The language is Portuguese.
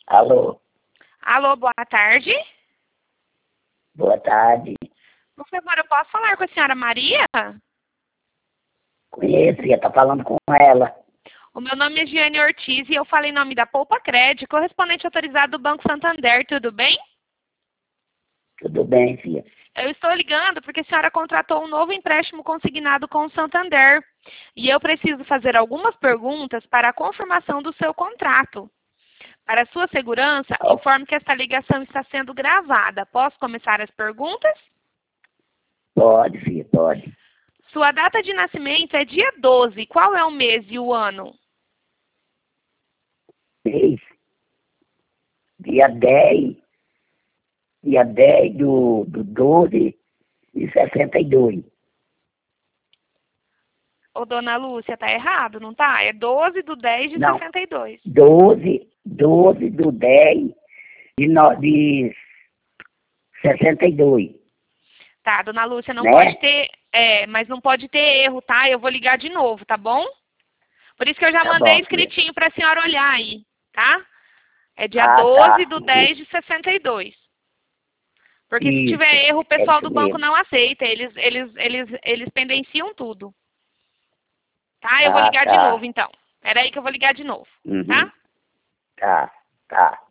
Alô, Alô, boa tarde. boa tarde. Por favor, eu posso falar com a senhora Maria? Conheço, ia estar falando com ela. O meu nome é Giane Ortiz e eu falo em nome da Poupa Cred, correspondente autorizado do Banco Santander, tudo bem? Tudo bem, filha? Eu estou ligando porque a senhora contratou um novo empréstimo consignado com o Santander. E eu preciso fazer algumas perguntas para a confirmação do seu contrato. Para sua segurança, Ó, informe que esta ligação está sendo gravada. Posso começar as perguntas? pode, filha, pode. Sua data de nascimento é dia 12. Qual é o mês e o ano? Mês, dia 10 do 12 de 62. Ô, dona Lúcia, tá errado, não tá? É 12 de 10 de Não, 62. 12 do 10 de 62, Tá, dona Lúcia, não né? pode ter... mas não pode ter erro, tá? Eu vou ligar de novo, tá bom? Por isso que eu já Tá mandei bom, filha. escritinho pra senhora olhar aí, tá? É dia Ah, 12 tá. de 10 de 62. Porque se Isso, tiver erro, o é pessoal isso do banco mesmo. não aceita. Eles pendenciam tudo. Tá? Eu vou Ah, ligar de novo, tá. então. Peraí que eu vou ligar de novo, tá? Uhum. Tá, tá.